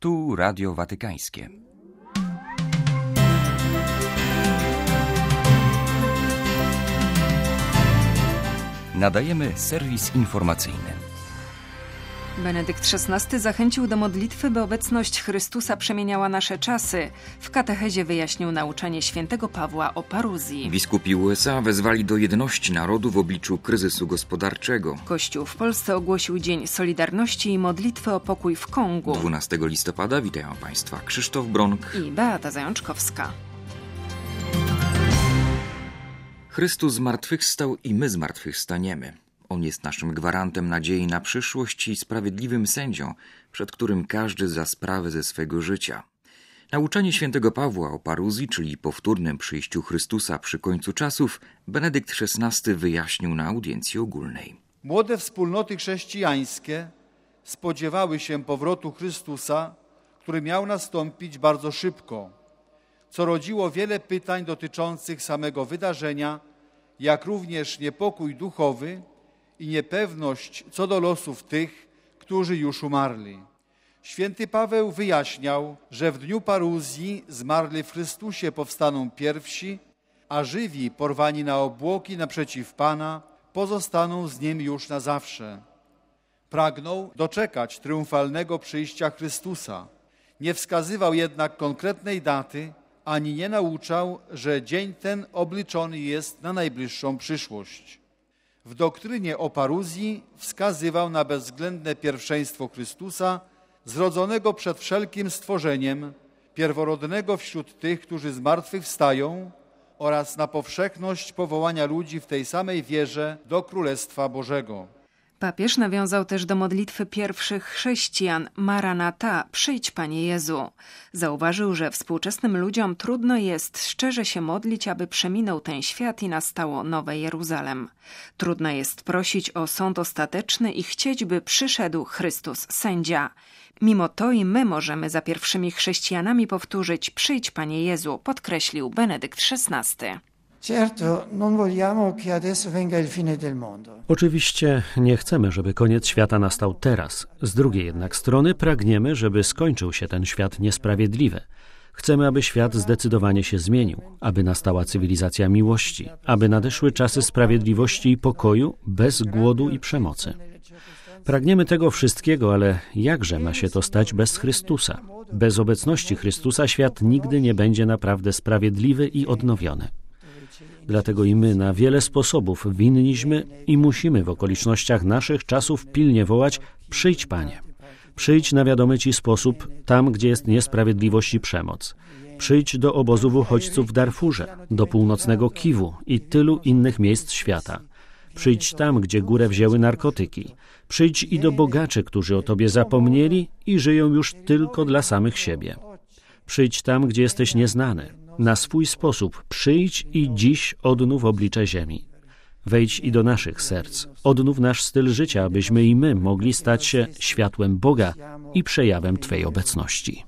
Tu Radio Watykańskie. Nadajemy serwis informacyjny. Benedykt XVI zachęcił do modlitwy, by obecność Chrystusa przemieniała nasze czasy. W katechezie wyjaśnił nauczanie świętego Pawła o paruzji. Biskupi USA wezwali do jedności narodu w obliczu kryzysu gospodarczego. Kościół w Polsce ogłosił Dzień Solidarności i modlitwy o pokój w Kongu. 12 listopada witają Państwa Krzysztof Bronk i Beata Zajączkowska. Chrystus zmartwychwstał i my zmartwychwstaniemy. On jest naszym gwarantem nadziei na przyszłość i sprawiedliwym sędzią, przed którym każdy za sprawę ze swego życia. Nauczanie świętego Pawła o paruzji, czyli powtórnym przyjściu Chrystusa przy końcu czasów, Benedykt XVI wyjaśnił na audiencji ogólnej. Młode wspólnoty chrześcijańskie spodziewały się powrotu Chrystusa, który miał nastąpić bardzo szybko, co rodziło wiele pytań dotyczących samego wydarzenia, jak również niepokój duchowy i niepewność co do losów tych, którzy już umarli. Święty Paweł wyjaśniał, że w dniu paruzji zmarli w Chrystusie powstaną pierwsi, a żywi porwani na obłoki naprzeciw Pana pozostaną z Nim już na zawsze. Pragnął doczekać triumfalnego przyjścia Chrystusa. Nie wskazywał jednak konkretnej daty, ani nie nauczał, że dzień ten obliczony jest na najbliższą przyszłość. W doktrynie o paruzji wskazywał na bezwzględne pierwszeństwo Chrystusa, zrodzonego przed wszelkim stworzeniem, pierworodnego wśród tych, którzy zmartwychwstają, oraz na powszechność powołania ludzi w tej samej wierze do Królestwa Bożego. Papież nawiązał też do modlitwy pierwszych chrześcijan Maranata, przyjdź Panie Jezu. Zauważył, że współczesnym ludziom trudno jest szczerze się modlić, aby przeminął ten świat i nastało nowe Jeruzalem. Trudno jest prosić o sąd ostateczny i chcieć, by przyszedł Chrystus sędzia. Mimo to i my możemy za pierwszymi chrześcijanami powtórzyć przyjdź Panie Jezu, podkreślił Benedykt XVI. Oczywiście nie chcemy, żeby koniec świata nastał teraz. Z drugiej jednak strony pragniemy, żeby skończył się ten świat niesprawiedliwy. Chcemy, aby świat zdecydowanie się zmienił, aby nastała cywilizacja miłości, aby nadeszły czasy sprawiedliwości i pokoju bez głodu i przemocy. Pragniemy tego wszystkiego, ale jakże ma się to stać bez Chrystusa? Bez obecności Chrystusa świat nigdy nie będzie naprawdę sprawiedliwy i odnowiony. Dlatego i my na wiele sposobów winniśmy i musimy w okolicznościach naszych czasów pilnie wołać: przyjdź Panie. Przyjdź na wiadomy Ci sposób tam, gdzie jest niesprawiedliwość i przemoc. Przyjdź do obozów uchodźców w Darfurze, do północnego Kiwu i tylu innych miejsc świata. Przyjdź tam, gdzie górę wzięły narkotyki. Przyjdź i do bogaczy, którzy o Tobie zapomnieli i żyją już tylko dla samych siebie. Przyjdź tam, gdzie jesteś nieznany. Na swój sposób przyjdź i dziś odnów oblicze ziemi. Wejdź i do naszych serc. Odnów nasz styl życia, abyśmy i my mogli stać się światłem Boga i przejawem Twej obecności.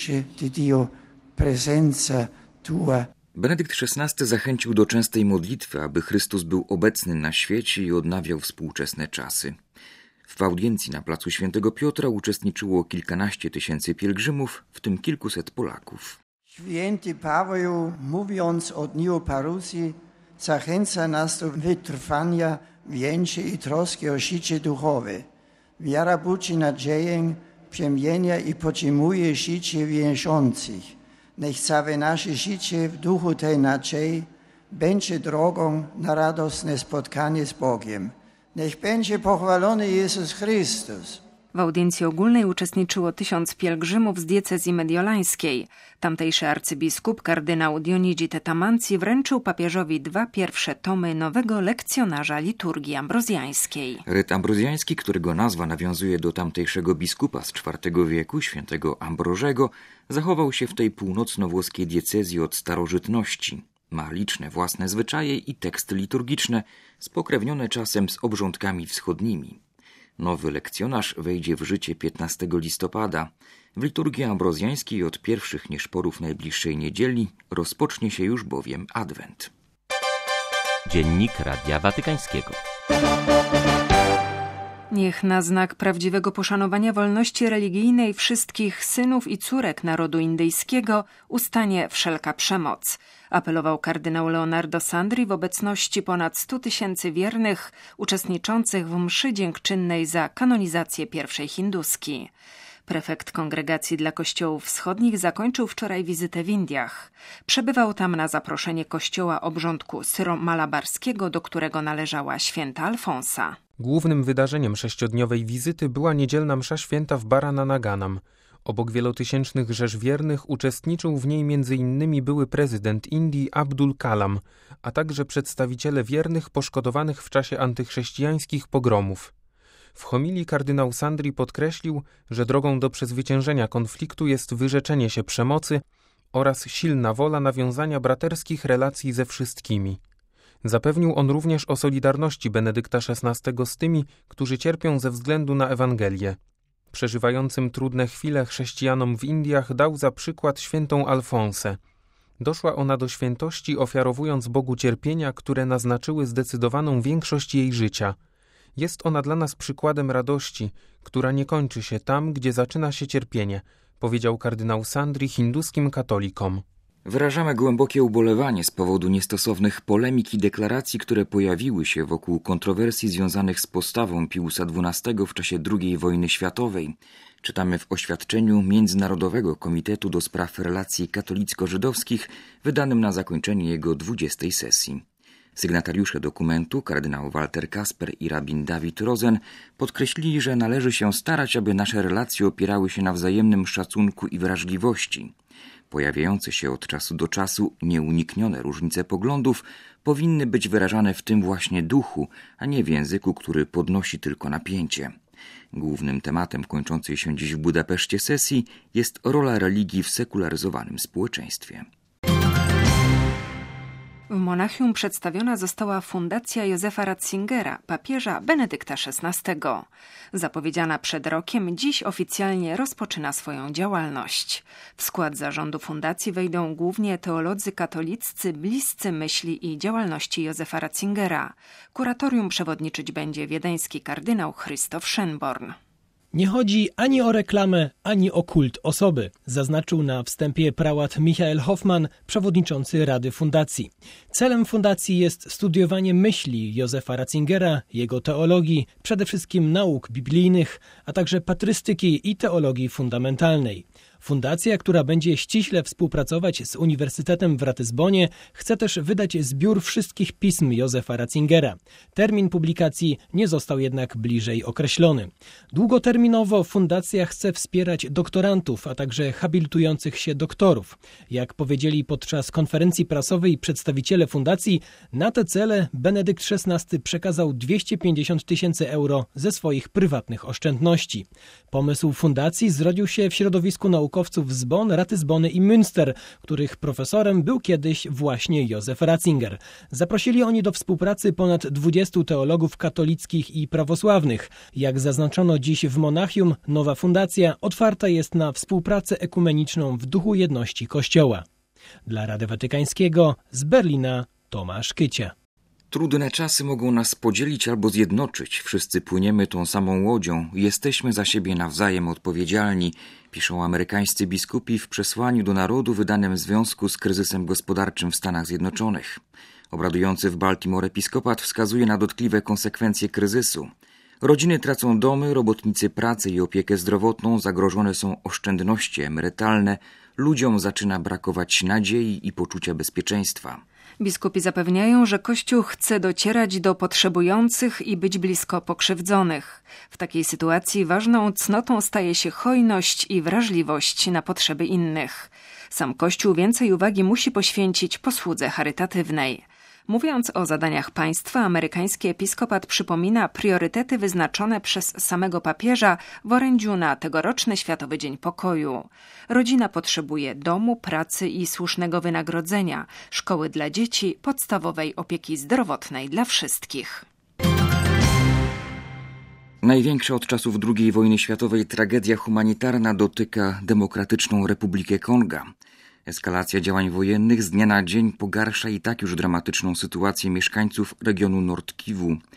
Benedykt XVI zachęcił do częstej modlitwy, aby Chrystus był obecny na świecie i odnawiał współczesne czasy. W audiencji na placu Świętego Piotra uczestniczyło kilkanaście tysięcy pielgrzymów, w tym kilkuset Polaków. Święty Paweł, mówiąc o dniu paruzji, zachęca nas do wytrwania w jęcie i troski o życie duchowe. Wiara budzi nadzieję, przemienia i podtrzymuje życie wierzących. Niech całe nasze życie w duchu tej nadziei będzie drogą na radosne spotkanie z Bogiem. Niech będzie pochwalony Jezus Chrystus. W audiencji ogólnej uczestniczyło 1000 pielgrzymów z diecezji mediolańskiej. Tamtejszy arcybiskup kardynał Dionigi Tetamanzi wręczył papieżowi 2 pierwsze tomy nowego lekcjonarza liturgii ambrozjańskiej. Ryt ambrozjański, którego nazwa nawiązuje do tamtejszego biskupa z IV wieku, świętego Ambrożego, zachował się w tej północno-włoskiej diecezji od starożytności. Ma liczne własne zwyczaje i teksty liturgiczne, spokrewnione czasem z obrządkami wschodnimi. Nowy lekcjonarz wejdzie w życie 15 listopada. W liturgii ambrozjańskiej od pierwszych nieszporów najbliższej niedzieli rozpocznie się już bowiem Adwent. Dziennik Radia Watykańskiego. Niech na znak prawdziwego poszanowania wolności religijnej wszystkich synów i córek narodu indyjskiego ustanie wszelka przemoc, apelował kardynał Leonardo Sandri w obecności ponad 100 000 wiernych uczestniczących w mszy dziękczynnej za kanonizację pierwszej hinduski. Prefekt Kongregacji dla Kościołów Wschodnich zakończył wczoraj wizytę w Indiach. Przebywał tam na zaproszenie kościoła obrządku syro-malabarskiego, do którego należała święta Alfonsa. Głównym wydarzeniem 6-dniowej wizyty była niedzielna msza święta w Barananaganam. Obok wielotysięcznych rzesz wiernych uczestniczył w niej m.in. były prezydent Indii Abdul Kalam, a także przedstawiciele wiernych poszkodowanych w czasie antychrześcijańskich pogromów. W homilii kardynał Sandri podkreślił, że drogą do przezwyciężenia konfliktu jest wyrzeczenie się przemocy oraz silna wola nawiązania braterskich relacji ze wszystkimi. Zapewnił on również o solidarności Benedykta XVI z tymi, którzy cierpią ze względu na Ewangelię. Przeżywającym trudne chwile chrześcijanom w Indiach dał za przykład świętą Alfonsę. Doszła ona do świętości, ofiarowując Bogu cierpienia, które naznaczyły zdecydowaną większość jej życia. Jest ona dla nas przykładem radości, która nie kończy się tam, gdzie zaczyna się cierpienie, powiedział kardynał Sandri hinduskim katolikom. Wyrażamy głębokie ubolewanie z powodu niestosownych polemik i deklaracji, które pojawiły się wokół kontrowersji związanych z postawą Piusa XII w czasie II wojny światowej. Czytamy w oświadczeniu Międzynarodowego Komitetu do Spraw Relacji Katolicko-Żydowskich wydanym na zakończenie jego 20. sesji. Sygnatariusze dokumentu, kardynał Walter Kasper i rabin David Rosen, podkreślili, że należy się starać, aby nasze relacje opierały się na wzajemnym szacunku i wrażliwości. Pojawiające się od czasu do czasu nieuniknione różnice poglądów powinny być wyrażane w tym właśnie duchu, a nie w języku, który podnosi tylko napięcie. Głównym tematem kończącej się dziś w Budapeszcie sesji jest rola religii w sekularyzowanym społeczeństwie. W Monachium przedstawiona została fundacja Józefa Ratzingera, papieża Benedykta XVI. Zapowiedziana przed rokiem, dziś oficjalnie rozpoczyna swoją działalność. W skład zarządu fundacji wejdą głównie teolodzy katoliccy bliscy myśli i działalności Józefa Ratzingera. Kuratorium przewodniczyć będzie wiedeński kardynał Christoph Schönborn. Nie chodzi ani o reklamę, ani o kult osoby, zaznaczył na wstępie prałat Michael Hoffman, przewodniczący Rady Fundacji. Celem fundacji jest studiowanie myśli Józefa Ratzingera, jego teologii, przede wszystkim nauk biblijnych, a także patrystyki i teologii fundamentalnej. Fundacja, która będzie ściśle współpracować z Uniwersytetem w Ratyzbonie, chce też wydać zbiór wszystkich pism Józefa Ratzingera. Termin publikacji nie został jednak bliżej określony. Długoterminowo fundacja chce wspierać doktorantów, a także habilitujących się doktorów. Jak powiedzieli podczas konferencji prasowej przedstawiciele fundacji, na te cele Benedykt XVI przekazał 250 000 euro ze swoich prywatnych oszczędności. Pomysł fundacji zrodził się w środowisku naukowców z Bonn, Ratyzbony i Münster, których profesorem był kiedyś właśnie Józef Ratzinger. Zaprosili oni do współpracy ponad 20 teologów katolickich i prawosławnych. Jak zaznaczono dziś w Monachium, nowa fundacja otwarta jest na współpracę ekumeniczną w duchu jedności Kościoła. Dla Rady Watykańskiego z Berlina Tomasz Kycia. Trudne czasy mogą nas podzielić albo zjednoczyć. Wszyscy płyniemy tą samą łodzią. Jesteśmy za siebie nawzajem odpowiedzialni, piszą amerykańscy biskupi w przesłaniu do narodu wydanym w związku z kryzysem gospodarczym w Stanach Zjednoczonych. Obradujący w Baltimore episkopat wskazuje na dotkliwe konsekwencje kryzysu. Rodziny tracą domy, robotnicy pracę i opiekę zdrowotną, zagrożone są oszczędności emerytalne, ludziom zaczyna brakować nadziei i poczucia bezpieczeństwa. Biskupi zapewniają, że Kościół chce docierać do potrzebujących i być blisko pokrzywdzonych. W takiej sytuacji ważną cnotą staje się hojność i wrażliwość na potrzeby innych. Sam Kościół więcej uwagi musi poświęcić posłudze charytatywnej. Mówiąc o zadaniach państwa, amerykański episkopat przypomina priorytety wyznaczone przez samego papieża w orędziu na tegoroczny Światowy Dzień Pokoju. Rodzina potrzebuje domu, pracy i słusznego wynagrodzenia, szkoły dla dzieci, podstawowej opieki zdrowotnej dla wszystkich. Największa od czasów II wojny światowej tragedia humanitarna dotyka Demokratyczną Republikę Konga. Eskalacja działań wojennych z dnia na dzień pogarsza i tak już dramatyczną sytuację mieszkańców regionu Nord Kivu.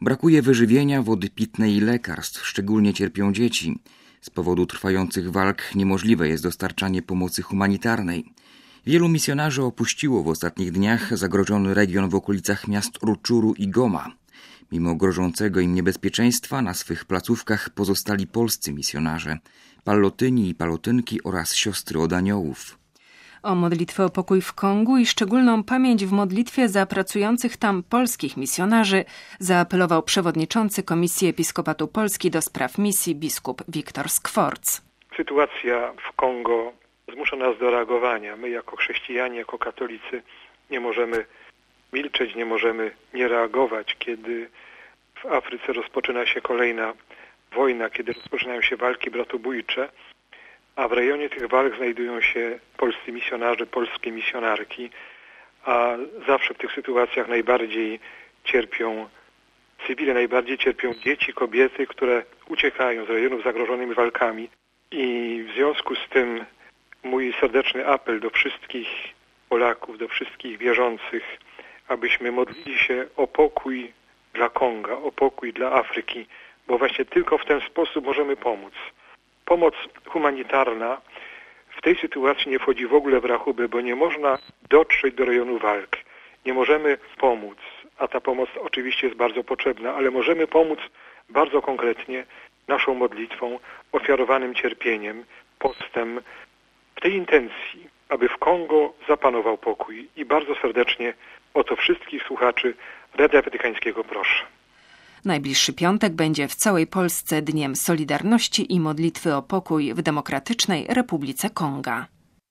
Brakuje wyżywienia, wody pitnej i lekarstw, szczególnie cierpią dzieci. Z powodu trwających walk niemożliwe jest dostarczanie pomocy humanitarnej. Wielu misjonarzy opuściło w ostatnich dniach zagrożony region w okolicach miast Ruczuru i Goma. Mimo grożącego im niebezpieczeństwa na swych placówkach pozostali polscy misjonarze, pallotyni i palotynki oraz siostry od aniołów. O modlitwę o pokój w Kongu i szczególną pamięć w modlitwie za pracujących tam polskich misjonarzy zaapelował przewodniczący Komisji Episkopatu Polski do spraw misji biskup Wiktor Skworc. Sytuacja w Kongo zmusza nas do reagowania. My jako chrześcijanie, jako katolicy nie możemy milczeć, nie możemy nie reagować, kiedy w Afryce rozpoczyna się kolejna wojna, kiedy rozpoczynają się walki bratobójcze, a w rejonie tych walk znajdują się polscy misjonarze, polskie misjonarki, a zawsze w tych sytuacjach najbardziej cierpią cywile, najbardziej cierpią dzieci, kobiety, które uciekają z rejonów zagrożonymi walkami. I w związku z tym mój serdeczny apel do wszystkich Polaków, do wszystkich wierzących, abyśmy modlili się o pokój dla Konga, o pokój dla Afryki, bo właśnie tylko w ten sposób możemy pomóc. Pomoc humanitarna w tej sytuacji nie wchodzi w ogóle w rachubę, bo nie można dotrzeć do rejonu walk. Nie możemy pomóc, a ta pomoc oczywiście jest bardzo potrzebna, ale możemy pomóc bardzo konkretnie naszą modlitwą, ofiarowanym cierpieniem, postem, w tej intencji, aby w Kongo zapanował pokój. I bardzo serdecznie o to wszystkich słuchaczy Radia Watykańskiego proszę. Najbliższy piątek będzie w całej Polsce Dniem Solidarności i Modlitwy o Pokój w Demokratycznej Republice Konga.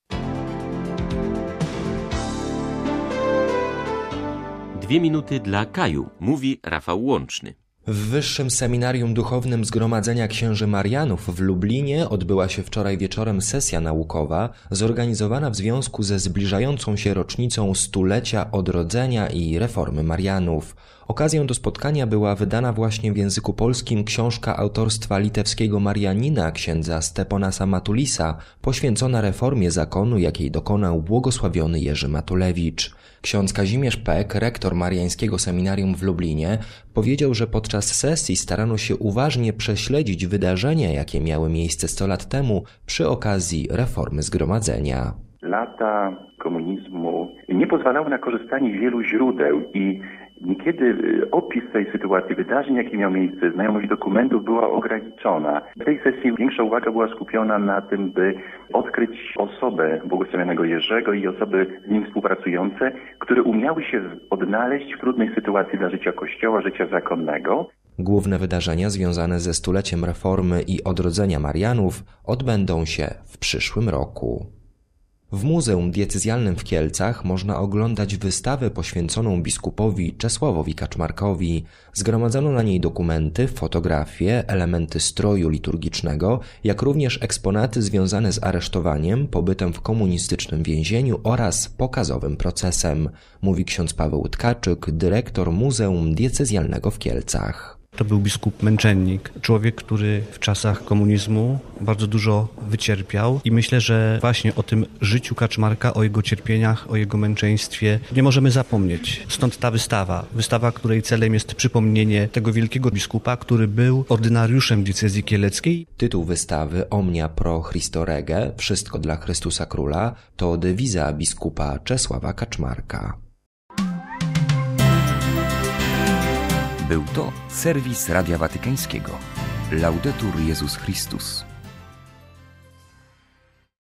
Dwie minuty dla Kaju, mówi Rafał Łączny. W Wyższym Seminarium Duchownym Zgromadzenia Księży Marianów w Lublinie odbyła się wczoraj wieczorem sesja naukowa zorganizowana w związku ze zbliżającą się rocznicą stulecia odrodzenia i reformy Marianów. Okazją do spotkania była wydana właśnie w języku polskim książka autorstwa litewskiego Marianina księdza Steponasa Matulisa, poświęcona reformie zakonu, jakiej dokonał błogosławiony Jerzy Matulewicz. Ksiądz Kazimierz Pek, rektor Mariańskiego Seminarium w Lublinie, powiedział, że podczas sesji starano się uważnie prześledzić wydarzenia, jakie miały miejsce 100 lat temu przy okazji reformy zgromadzenia. Lata komunizmu nie pozwalały na korzystanie z wielu źródeł i niekiedy opis tej sytuacji, wydarzeń, jakie miały miejsce, znajomość dokumentów była ograniczona. W tej sesji większa uwaga była skupiona na tym, by odkryć osobę błogosławionego Jerzego i osoby z nim współpracujące, które umiały się odnaleźć w trudnej sytuacji dla życia Kościoła, życia zakonnego. Główne wydarzenia związane ze stuleciem reformy i odrodzenia Marianów odbędą się w przyszłym roku. W Muzeum Diecezjalnym w Kielcach można oglądać wystawę poświęconą biskupowi Czesławowi Kaczmarkowi. Zgromadzono na niej dokumenty, fotografie, elementy stroju liturgicznego, jak również eksponaty związane z aresztowaniem, pobytem w komunistycznym więzieniu oraz pokazowym procesem, mówi ksiądz Paweł Tkaczyk, dyrektor Muzeum Diecezjalnego w Kielcach. To był biskup męczennik, człowiek, który w czasach komunizmu bardzo dużo wycierpiał i myślę, że właśnie o tym życiu Kaczmarka, o jego cierpieniach, o jego męczeństwie nie możemy zapomnieć. Stąd ta wystawa, której celem jest przypomnienie tego wielkiego biskupa, który był ordynariuszem diecezji kieleckiej. Tytuł wystawy Omnia pro Christo Rege, Wszystko dla Chrystusa Króla, to dewiza biskupa Czesława Kaczmarka. Był to serwis Radia Watykańskiego. Laudetur Jezus Chrystus.